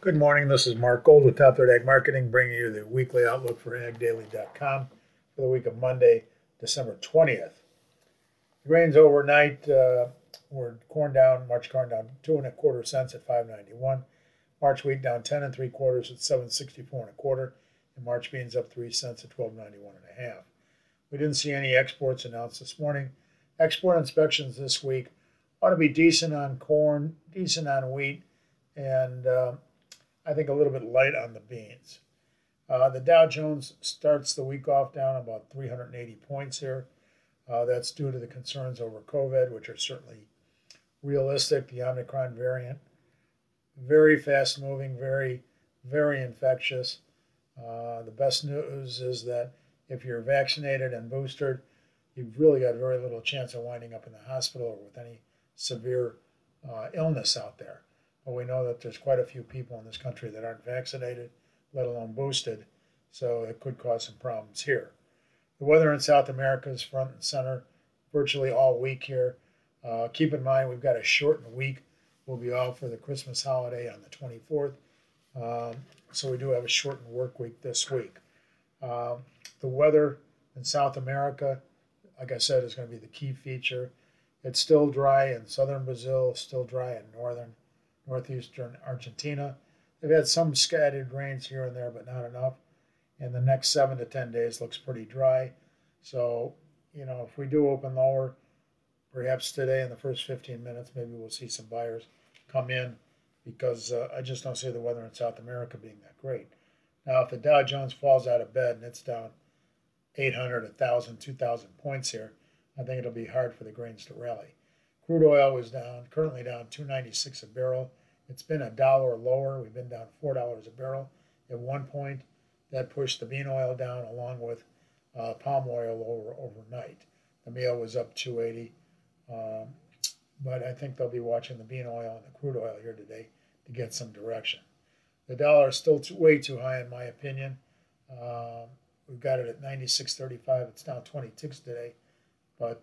Good morning. This is Mark Gold with Top Third Ag Marketing, bringing you the weekly outlook for agdaily.com for the week of Monday, December 20th. The grains overnight were March corn down 2.25 cents at 5.91. March wheat down 10 3/4 at 7.64 1/4, and March beans up 3 cents at 12.91 1/2. We didn't see any exports announced this morning. Export inspections this week ought to be decent on corn, decent on wheat, and I think a little bit light on the beans. The Dow Jones starts the week off down about 380 points here. That's due to the concerns over COVID, which are certainly realistic. The Omicron variant, very fast moving, very, very infectious. The best news is that if you're vaccinated and boosted, you've really got very little chance of winding up in the hospital or with any severe illness out there. But we know that there's quite a few people in this country that aren't vaccinated, let alone boosted, so it could cause some problems here. The weather in South America is front and center virtually all week here. Keep in mind we've got a shortened week. We'll be off for the Christmas holiday on the 24th, so we do have a shortened work week this week. The weather in South America, like I said, is going to be the key feature. It's still dry in southern Brazil, still dry in northeastern Argentina. They've had some scattered rains here and there, but not enough. And the next 7 to 10 days looks pretty dry. So, if we do open lower, perhaps today in the first 15 minutes, maybe we'll see some buyers come in because I just don't see the weather in South America being that great. Now, if the Dow Jones falls out of bed and it's down 800, 1,000, 2,000 points here, I think it'll be hard for the grains to rally. Crude oil is currently down $2.96 a barrel. It's been $1 lower. We've been down $4 a barrel at one point. That pushed the bean oil down along with palm oil lower overnight. The meal was up $2.80, but I think they'll be watching the bean oil and the crude oil here today to get some direction. The dollar is still way too high in my opinion. We've got it at 96.35. It's down 20 ticks today, but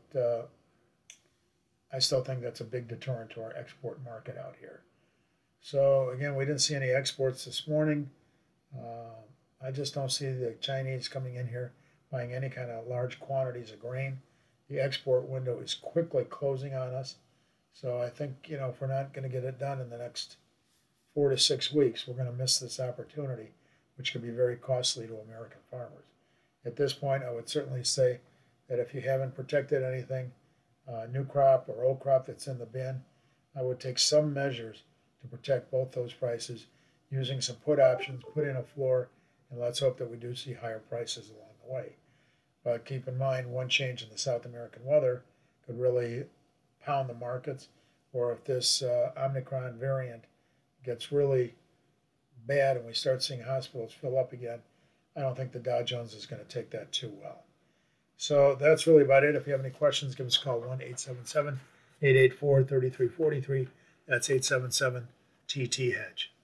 I still think that's a big deterrent to our export market out here. So again, we didn't see any exports this morning. I just don't see the Chinese coming in here buying any kind of large quantities of grain. The export window is quickly closing on us. So I think, if we're not going to get it done in the next 4 to 6 weeks, we're going to miss this opportunity, which could be very costly to American farmers. At this point, I would certainly say that if you haven't protected anything, new crop or old crop that's in the bin, I would take some measures to protect both those prices using some put options, put in a floor, and let's hope that we do see higher prices along the way. But keep in mind, one change in the South American weather could really pound the markets, or if this Omicron variant gets really bad and we start seeing hospitals fill up again, I don't think the Dow Jones is going to take that too well. So that's really about it. If you have any questions, give us a call, 1-877-884-3343. That's 877-TT-HEDGE.